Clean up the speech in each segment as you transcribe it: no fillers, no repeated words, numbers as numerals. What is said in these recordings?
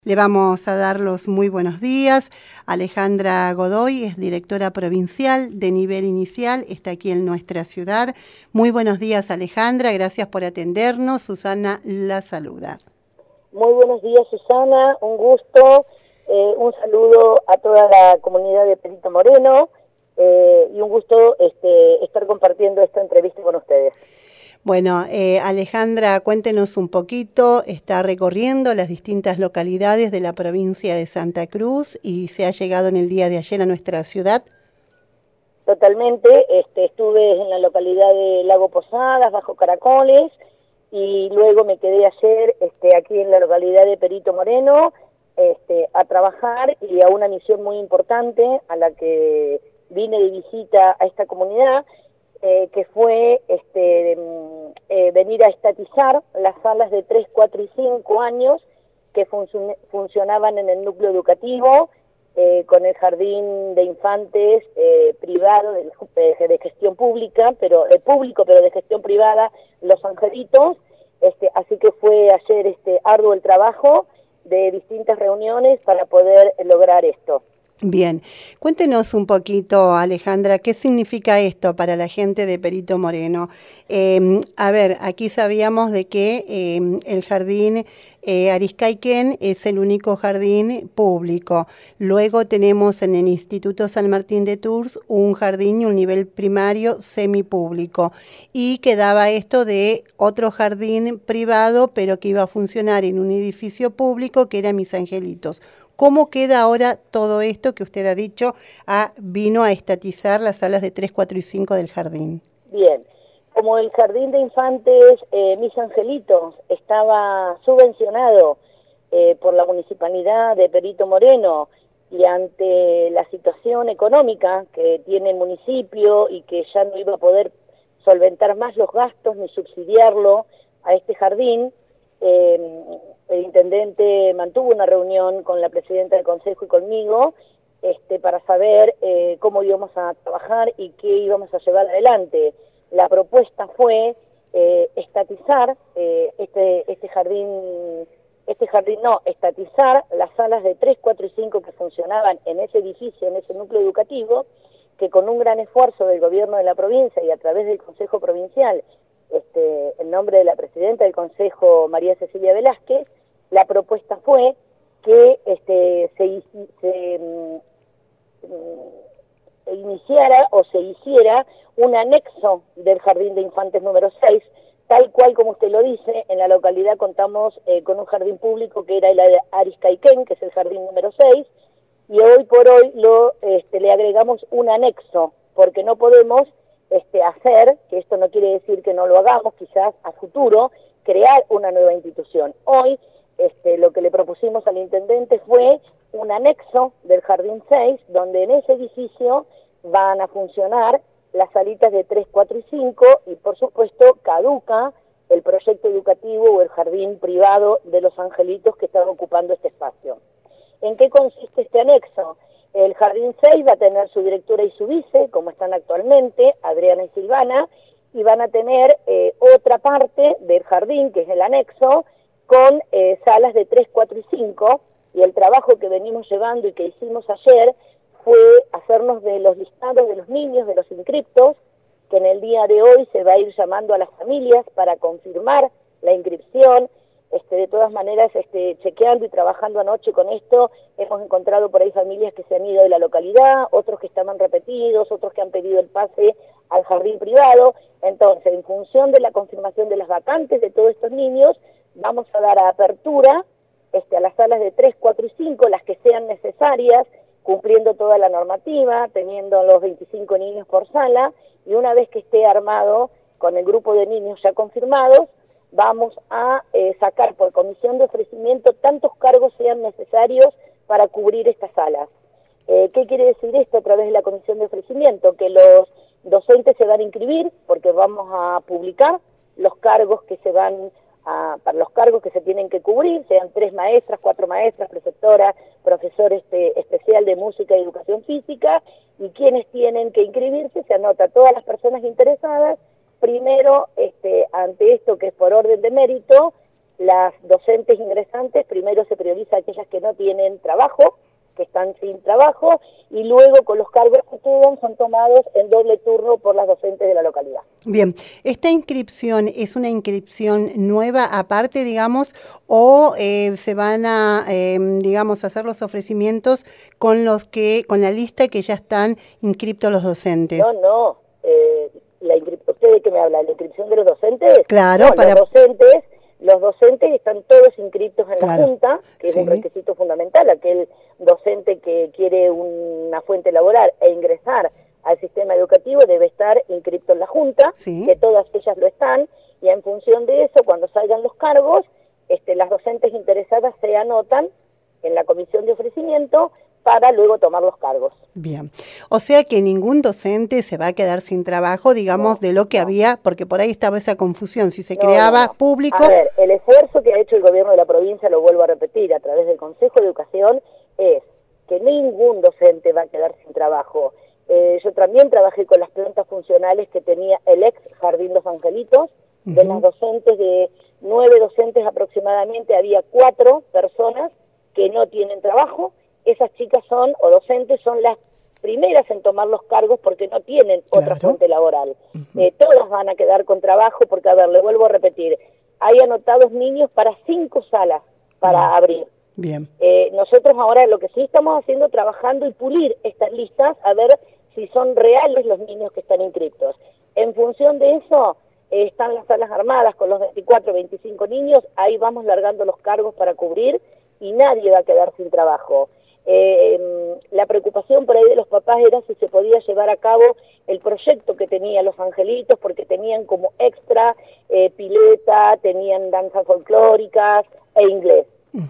Le vamos a dar los muy buenos días. Alejandra Godoy es directora provincial de nivel inicial, está aquí en nuestra ciudad. Muy buenos días, Alejandra, gracias por atendernos. Susana la saluda. Muy buenos días, Susana, un gusto, un saludo a toda la comunidad de Perito Moreno y un gusto estar compartiendo esta entrevista con ustedes. Bueno, Alejandra, cuéntenos un poquito, está recorriendo las distintas localidades de la provincia de Santa Cruz y se ha llegado en el día de ayer a nuestra ciudad. Totalmente, estuve en la localidad de Lago Posadas, Bajo Caracoles, y luego me quedé ayer aquí en la localidad de Perito Moreno a trabajar y a una misión muy importante a la que vine de visita a esta comunidad, que fue venir a estatizar las salas de 3, 4 y 5 años que funcionaban en el núcleo educativo, con el jardín de infantes privado de gestión pública, pero público pero de gestión privada, Los Angelitos. Así que fue ayer arduo el trabajo de distintas reuniones para poder lograr esto. Bien, cuéntenos un poquito, Alejandra, ¿qué significa esto para la gente de Perito Moreno? A ver, aquí sabíamos de que el jardín Ariscaiquén es el único jardín público. Luego tenemos en el Instituto San Martín de Tours un jardín y un nivel primario semipúblico. Y quedaba esto de otro jardín privado, pero que iba a funcionar en un edificio público que era Mis Angelitos. ¿Cómo queda ahora todo esto que usted ha dicho vino a estatizar las salas de 3, 4 y 5 del jardín? Bien, como el jardín de infantes Mis Angelitos estaba subvencionado por la municipalidad de Perito Moreno y ante la situación económica que tiene el municipio y que ya no iba a poder solventar más los gastos ni subsidiarlo a este jardín, el intendente mantuvo una reunión con la presidenta del consejo y conmigo para saber cómo íbamos a trabajar y qué íbamos a llevar adelante. La propuesta fue estatizar estatizar las salas de 3, 4 y 5 que funcionaban en ese edificio, en ese núcleo educativo, que con un gran esfuerzo del gobierno de la provincia y a través del Consejo Provincial, en nombre de la presidenta del Consejo, María Cecilia Velázquez, la propuesta fue que iniciara o se hiciera un anexo del Jardín de Infantes número 6, tal cual como usted lo dice. En la localidad contamos con un jardín público que era el Ariscaiquén, que es el jardín número 6, y hoy por hoy le agregamos un anexo, porque no podemos hacer, que esto no quiere decir que no lo hagamos, quizás a futuro, crear una nueva institución. Hoy lo que le propusimos al intendente fue un anexo del Jardín 6, donde en ese edificio van a funcionar las salitas de 3, 4 y 5, y por supuesto caduca el proyecto educativo o el jardín privado de Los Angelitos que están ocupando este espacio. ¿En qué consiste este anexo? El Jardín 6 va a tener su directora y su vice, como están actualmente, Adriana y Silvana, y van a tener otra parte del jardín, que es el anexo, con salas de 3, 4 y 5, y el trabajo que venimos llevando y que hicimos ayer fue hacernos de los listados de los niños, de los inscriptos, que en el día de hoy se va a ir llamando a las familias para confirmar la inscripción. De todas maneras, chequeando y trabajando anoche con esto, hemos encontrado por ahí familias que se han ido de la localidad, otros que estaban repetidos, otros que han pedido el pase al jardín privado. Entonces, en función de la confirmación de las vacantes de todos estos niños, vamos a dar apertura a las salas de 3, 4 y 5, las que sean necesarias, cumpliendo toda la normativa, teniendo los 25 niños por sala, y una vez que esté armado con el grupo de niños ya confirmados, vamos a sacar por comisión de ofrecimiento tantos cargos sean necesarios para cubrir estas salas. ¿Qué quiere decir esto a través de la comisión de ofrecimiento? Que los docentes se van a inscribir porque vamos a publicar los cargos que se van para los cargos que se tienen que cubrir, sean 3 maestras, 4 maestras, preceptoras, profesor especial de música y educación física, y quienes tienen que inscribirse, se anota a todas las personas interesadas. Primero, ante esto que es por orden de mérito, las docentes ingresantes, primero se prioriza aquellas que no tienen trabajo, que están sin trabajo, y luego con los cargos que quedan son tomados en doble turno por las docentes de la localidad. Bien, ¿esta inscripción es una inscripción nueva aparte, digamos, o se van a, digamos, hacer los ofrecimientos con la lista que ya están inscriptos los docentes? No, ¿usted de qué me habla? ¿La inscripción de los docentes? Claro, no, los docentes están todos inscritos en la Junta, que es un requisito fundamental. Aquel docente que quiere una fuente laboral e ingresar al sistema educativo debe estar inscrito en la Junta, que todas ellas lo están, y en función de eso, cuando salgan los cargos, las docentes interesadas se anotan en la comisión de ofrecimiento para luego tomar los cargos. Bien, o sea que ningún docente se va a quedar sin trabajo, digamos, de lo que había, porque por ahí estaba esa confusión, si se creaba público... A ver, el esfuerzo que ha hecho el gobierno de la provincia, lo vuelvo a repetir, a través del Consejo de Educación, es que ningún docente va a quedar sin trabajo. Yo también trabajé con las plantas funcionales que tenía el ex Jardín Los Angelitos. De las docentes, de 9 docentes aproximadamente, había 4 personas que no tienen trabajo. Esas chicas docentes son las primeras en tomar los cargos porque no tienen otra fuente laboral. Todas van a quedar con trabajo porque, a ver, le vuelvo a repetir, hay anotados niños para 5 salas para abrir. Bien. Nosotros ahora lo que sí estamos haciendo, trabajando y pulir estas listas, a ver si son reales los niños que están inscriptos. En función de eso, están las salas armadas con los 24, 25 niños, ahí vamos largando los cargos para cubrir y nadie va a quedar sin trabajo. La preocupación por ahí de los papás era si se podía llevar a cabo el proyecto que tenía Los Angelitos, porque tenían como extra pileta, tenían danzas folclóricas e inglés.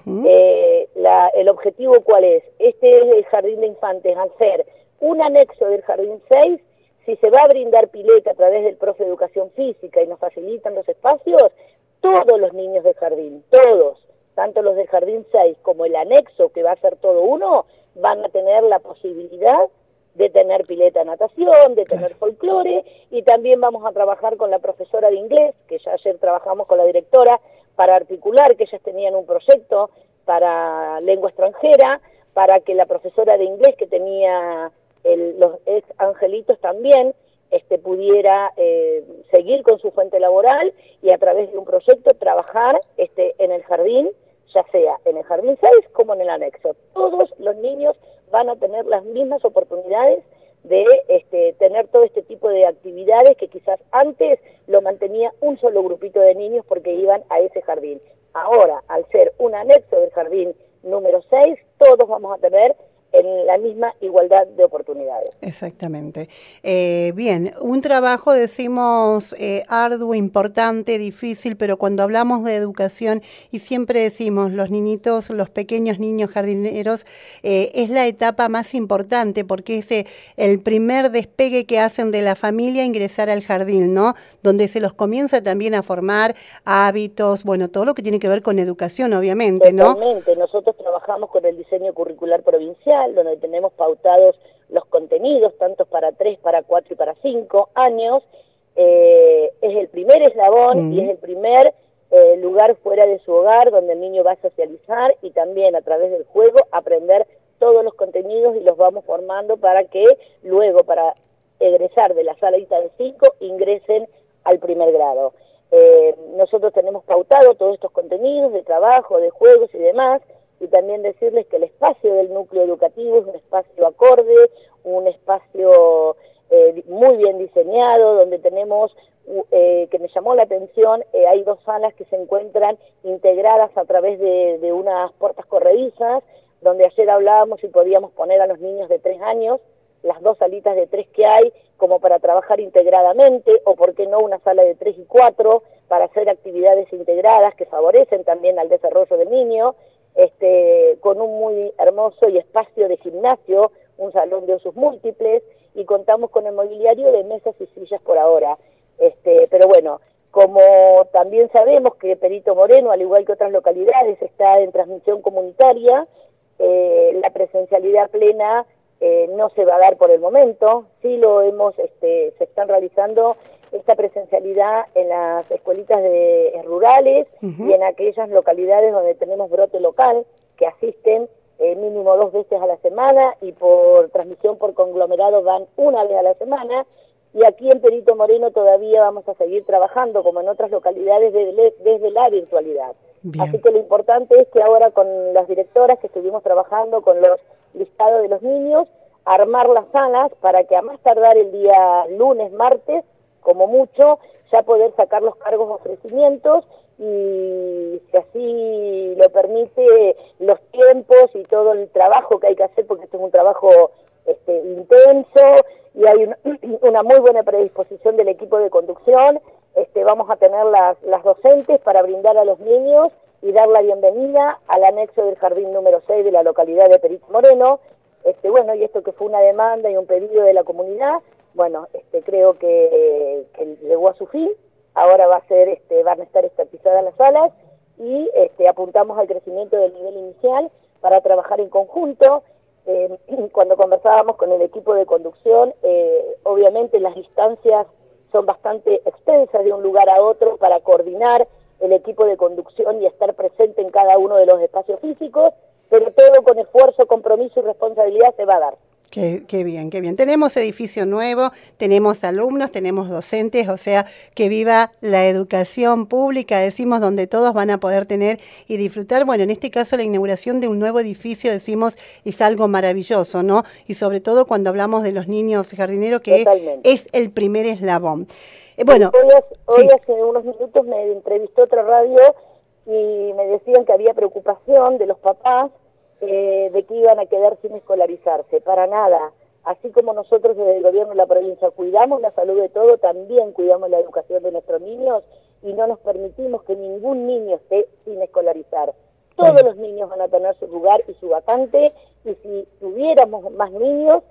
El objetivo, ¿cuál es? Este es el Jardín de Infantes, al ser un anexo del Jardín 6, si se va a brindar pileta a través del profe de Educación Física y nos facilitan los espacios, todos los niños del jardín, todos, tanto los del Jardín 6 como el anexo, que va a ser todo uno, van a tener la posibilidad de tener pileta de natación, de tener folclore, y también vamos a trabajar con la profesora de inglés, que ya ayer trabajamos con la directora, para articular que ellas tenían un proyecto para lengua extranjera, para que la profesora de inglés que tenía los ex angelitos también pudiera seguir con su fuente laboral y a través de un proyecto trabajar en el jardín, ya sea en el Jardín 6 como en el anexo. Todos los niños van a tener las mismas oportunidades de tener todo este tipo de actividades que quizás antes lo mantenía un solo grupito de niños porque iban a ese jardín. Ahora, al ser un anexo del jardín número 6, todos vamos a tener en la misma igualdad de oportunidades. Exactamente. Bien, un trabajo, decimos, arduo, importante, difícil, pero cuando hablamos de educación, y siempre decimos, los niñitos, los pequeños niños jardineros, es la etapa más importante, porque es el primer despegue que hacen de la familia ingresar al jardín, ¿no? Donde se los comienza también a formar hábitos, bueno, todo lo que tiene que ver con educación, obviamente, ¿no? Totalmente. Nosotros trabajamos con el diseño curricular provincial, donde tenemos pautados los contenidos, tanto para 3, para 4 y para 5 años. Es el primer eslabón y es el primer lugar fuera de su hogar donde el niño va a socializar y también a través del juego aprender todos los contenidos, y los vamos formando para que luego, para egresar de la salita de 5, ingresen al primer grado. Nosotros tenemos pautado todos estos contenidos de trabajo, de juegos y demás, y también decirles que el espacio del núcleo educativo es un espacio acorde, un espacio muy bien diseñado, donde tenemos, que me llamó la atención, hay 2 salas que se encuentran integradas a través de unas puertas corredizas, donde ayer hablábamos si podíamos poner a los niños de 3 años, las 2 salitas de 3 que hay, como para trabajar integradamente, o por qué no una sala de 3 y 4, para hacer actividades integradas que favorecen también al desarrollo del niño, con un muy hermoso y espacio de gimnasio, un salón de usos múltiples, y contamos con el mobiliario de mesas y sillas por ahora. Pero bueno, como también sabemos que Perito Moreno, al igual que otras localidades, está en transmisión comunitaria, la presencialidad plena no se va a dar por el momento. Sí lo hemos, se están realizando esta presencialidad en las escuelitas rurales y en aquellas localidades donde tenemos brote local, que asisten mínimo 2 veces a la semana y por transmisión por conglomerado van 1 vez a la semana. Y aquí en Perito Moreno todavía vamos a seguir trabajando, como en otras localidades, desde la virtualidad. Bien. Así que lo importante es que ahora con las directoras que estuvimos trabajando con los listados de los niños, armar las salas para que a más tardar el día lunes, martes, como mucho, ya poder sacar los cargos ofrecimientos y si así lo permite los tiempos y todo el trabajo que hay que hacer, porque esto es un trabajo intenso y hay una muy buena predisposición del equipo de conducción. Vamos a tener las docentes para brindar a los niños y dar la bienvenida al anexo del jardín número 6 de la localidad de Perito Moreno. Bueno, y esto que fue una demanda y un pedido de la comunidad, bueno, creo que llegó a su fin. Ahora van a estar estatizadas las salas y apuntamos al crecimiento del nivel inicial para trabajar en conjunto. Cuando conversábamos con el equipo de conducción, obviamente las distancias son bastante extensas de un lugar a otro para coordinar el equipo de conducción y estar presente en cada uno de los espacios físicos, pero todo con esfuerzo, compromiso y responsabilidad se va a dar. Qué bien, qué bien. Tenemos edificio nuevo, tenemos alumnos, tenemos docentes, o sea, que viva la educación pública, decimos, donde todos van a poder tener y disfrutar. Bueno, en este caso la inauguración de un nuevo edificio, decimos, es algo maravilloso, ¿no? Y sobre todo cuando hablamos de los niños jardineros, que totalmente es el primer eslabón. Bueno, hoy hace unos minutos me entrevistó otra radio y me decían que había preocupación de los papás de que iban a quedar sin escolarizarse. Para nada. Así como nosotros desde el gobierno de la provincia cuidamos la salud de todo, también cuidamos la educación de nuestros niños y no nos permitimos que ningún niño esté sin escolarizar. Todos los niños van a tener su lugar y su vacante, y si tuviéramos más niños,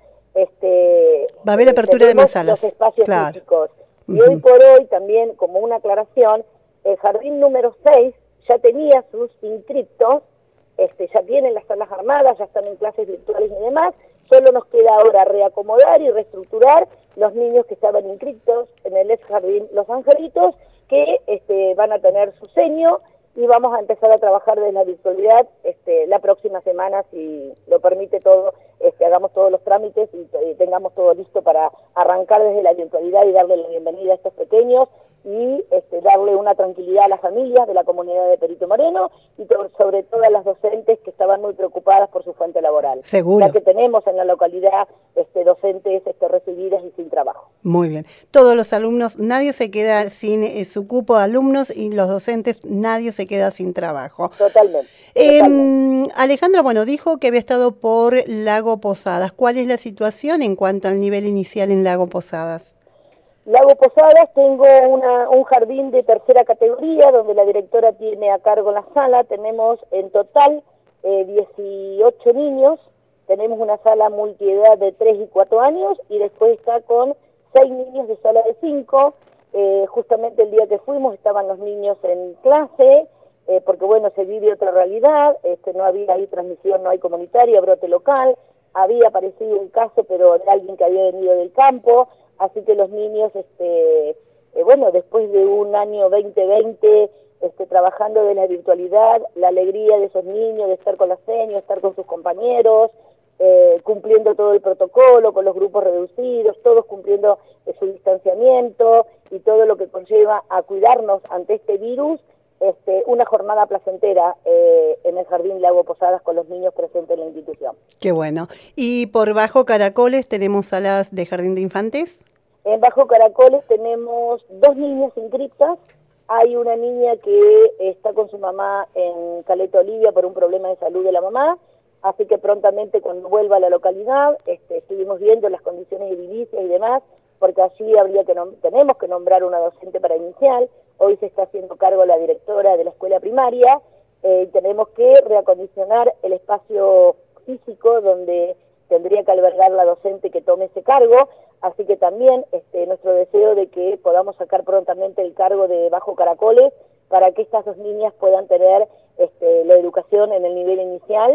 va a haber apertura de más salas. Los espacios físicos. Y hoy por hoy, también como una aclaración, el jardín número 6 ya tenía sus inscriptos, ya tienen las salas armadas, ya están en clases virtuales y demás. Solo nos queda ahora reacomodar y reestructurar los niños que estaban inscritos en el ex jardín Los Angelitos, que van a tener su seño, y vamos a empezar a trabajar desde la virtualidad la próxima semana, si lo permite todo, hagamos todos los trámites y tengamos todo listo para arrancar desde la virtualidad y darle la bienvenida a estos pequeños y darle una tranquilidad a las familias de la comunidad de Perito Moreno y sobre todo a las docentes que estaban muy preocupadas por su fuente laboral. Seguro. Ya que tenemos en la localidad docentes recibidas y sin trabajo. Muy bien. Todos los alumnos, nadie se queda sin su cupo de alumnos, y los docentes, nadie se queda sin trabajo. Totalmente. Alejandra, bueno, dijo que había estado por Lago Posadas. ¿Cuál es la situación en cuanto al nivel inicial en Lago Posadas? Lago Posadas, tengo un jardín de tercera categoría donde la directora tiene a cargo la sala. Tenemos en total 18 niños, tenemos una sala multiedad de 3 y 4 años y después está con 6 niños de sala de 5. Justamente el día que fuimos estaban los niños en clase, porque bueno, se vive otra realidad, no había ahí transmisión, no hay comunitaria, brote local, había aparecido un caso pero de alguien que había venido del campo. Así que los niños, bueno, después de un año 2020 trabajando de la virtualidad, la alegría de esos niños de estar con las señas, estar con sus compañeros, cumpliendo todo el protocolo, con los grupos reducidos, todos cumpliendo su distanciamiento y todo lo que conlleva a cuidarnos ante este virus, una jornada placentera en el Jardín Lago Posadas con los niños presentes en la institución. Qué bueno. ¿Y por Bajo Caracoles tenemos salas de jardín de infantes? En Bajo Caracoles tenemos 2 niñas inscriptas. Hay una niña que está con su mamá en Caleta Olivia por un problema de salud de la mamá, así que prontamente cuando vuelva a la localidad, estuvimos viendo las condiciones edilicias y demás, porque allí tenemos que nombrar una docente para inicial. Hoy se está haciendo cargo la directora de la escuela primaria, tenemos que reacondicionar el espacio físico donde tendría que albergar la docente que tome ese cargo, así que también nuestro deseo de que podamos sacar prontamente el cargo de Bajo Caracoles para que estas 2 niñas puedan tener la educación en el nivel inicial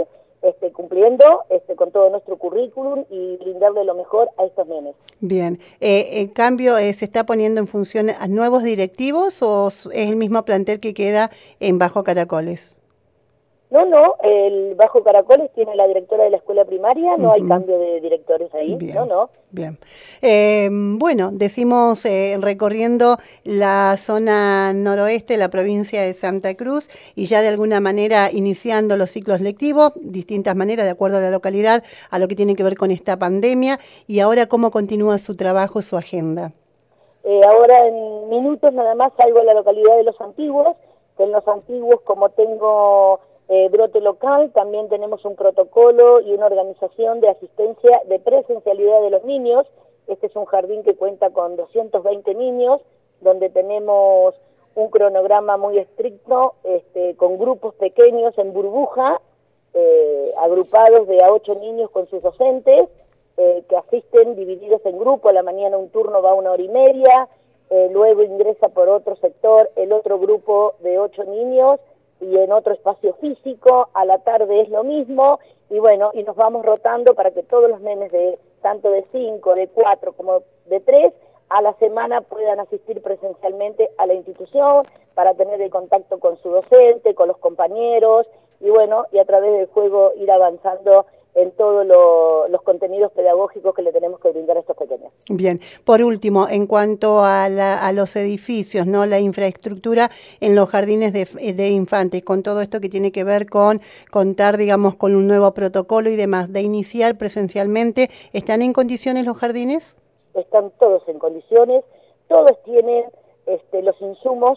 cumpliendo con todo nuestro currículum y brindarle lo mejor a estos nenes. Bien. ¿En cambio, se está poniendo en función a nuevos directivos o es el mismo plantel que queda en Bajo Caracoles? No, el Bajo Caracoles tiene la directora de la escuela primaria, no hay cambio de directores ahí, bien, no. Bien. Bueno, decimos recorriendo la zona noroeste, la provincia de Santa Cruz, y ya de alguna manera iniciando los ciclos lectivos, distintas maneras de acuerdo a la localidad, a lo que tiene que ver con esta pandemia, y ahora cómo continúa su trabajo, su agenda. Ahora en minutos nada más salgo a la localidad de Los Antiguos, que en Los Antiguos como tengo brote local, también tenemos un protocolo y una organización de asistencia de presencialidad de los niños. Este es un jardín que cuenta con 220 niños, donde tenemos un cronograma muy estricto, con grupos pequeños en burbuja, agrupados de a 8 niños con sus docentes, que asisten divididos en grupo. A la mañana un turno va 1 hora y media, luego ingresa por otro sector el otro grupo de 8 niños, y en otro espacio físico, a la tarde es lo mismo, y bueno, y nos vamos rotando para que todos los nenes tanto de 5, de 4 como de 3, a la semana puedan asistir presencialmente a la institución para tener el contacto con su docente, con los compañeros, y bueno, y a través del juego ir avanzando en todos los contenidos pedagógicos que le tenemos que brindar a estos pequeños. Bien, por último, en cuanto a los edificios, ¿no? La infraestructura en los jardines de infantes, con todo esto que tiene que ver con contar, digamos, con un nuevo protocolo y demás, de iniciar presencialmente, ¿están en condiciones los jardines? Están todos en condiciones, todos tienen los insumos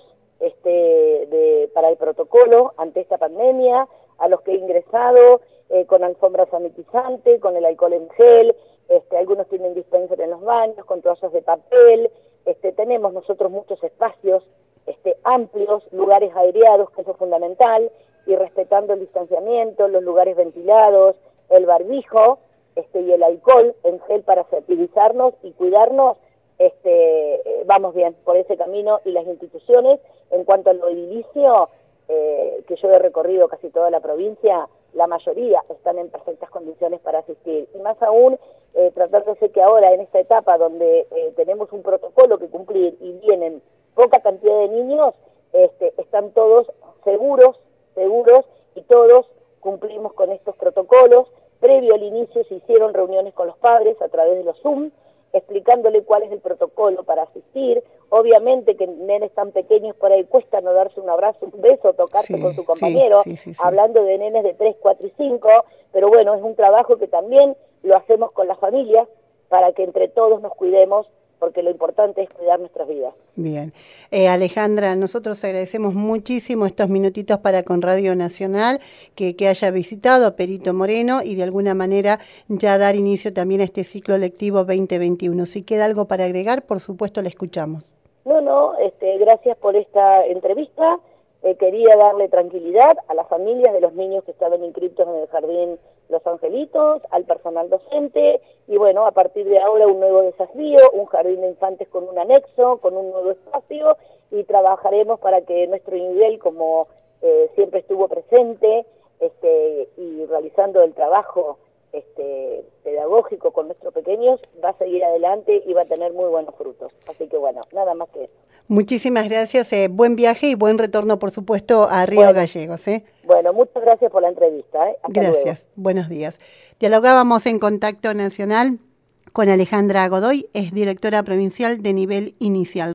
para el protocolo ante esta pandemia, a los que he ingresado, con alfombra sanitizante, con el alcohol en gel, algunos tienen dispenser en los baños, con toallas de papel, tenemos nosotros muchos espacios amplios, lugares aireados, que eso es fundamental, y respetando el distanciamiento, los lugares ventilados, el barbijo, y el alcohol en gel para fertilizarnos y cuidarnos, vamos bien por ese camino. Y las instituciones, en cuanto a lo edilicio, que yo he recorrido casi toda la provincia, la mayoría están en perfectas condiciones para asistir. Y más aún, tratándose que ahora en esta etapa donde tenemos un protocolo que cumplir y vienen poca cantidad de niños, están todos seguros, y todos cumplimos con estos protocolos. Previo al inicio se hicieron reuniones con los padres a través de los Zoom, explicándole cuál es el protocolo para asistir. Obviamente que nenes tan pequeños por ahí cuesta no darse un abrazo, un beso, tocarse con su compañero, hablando de nenes de 3, 4 y 5, pero bueno, es un trabajo que también lo hacemos con las familias para que entre todos nos cuidemos, porque lo importante es cuidar nuestras vidas. Bien. Alejandra, nosotros agradecemos muchísimo estos minutitos para con Radio Nacional, que haya visitado a Perito Moreno y de alguna manera ya dar inicio también a este ciclo lectivo 2021. Si queda algo para agregar, por supuesto la escuchamos. No, gracias por esta entrevista. Quería darle tranquilidad a las familias de los niños que estaban inscritos en el Jardín Los Angelitos, al personal docente, y bueno, a partir de ahora un nuevo desafío, un jardín de infantes con un anexo, con un nuevo espacio, y trabajaremos para que nuestro nivel, como siempre estuvo presente, y realizando el trabajo pedagógico con nuestros pequeños, va a seguir adelante y va a tener muy buenos frutos. Así que bueno, nada más que eso. Muchísimas gracias, buen viaje y buen retorno, por supuesto, a Río Gallegos. Bueno, muchas gracias por la entrevista. Hasta gracias, luego. Buenos días. Dialogábamos en Contacto Nacional con Alejandra Godoy, es directora provincial de nivel inicial.